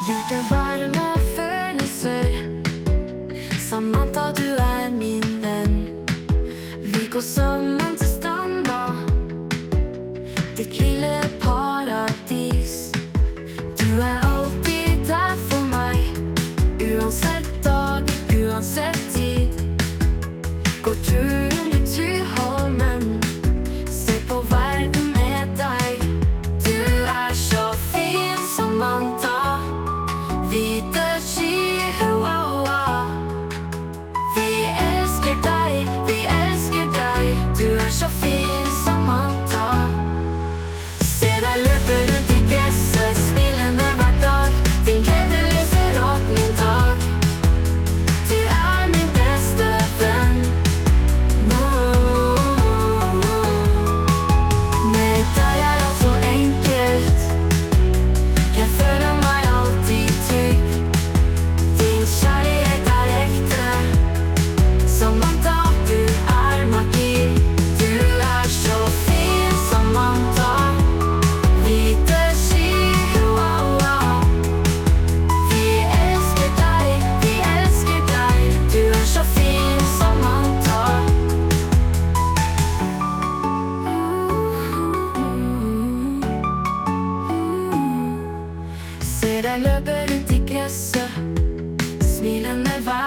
Dype varme følelser. Samantha, du min venn. Vi går sammen til stranda, ditt lille paradis. Du alltid der for meg, uansett dag, uansett tid. Går turen i Tryholmen, se på verden med deg. Du så fin, Samantha. Hvite skyer, vi elsker deg, vi elsker deg. Du så fin, Samantha. Se deg løpe rundt i gresset, smilende hver dag. Din glede lyser opp min dag. Du min beste venn. Med deg alt så enkelt. Jeg føler meg alltid trygg. Din kjærlighet ekte. Samantha, du magi. Du så fin, Samantha. Hvite skyer, vi elsker deg, vi elsker deg. Du så fin, Samantha. Se deg løpe rundt i gresset, smilende hver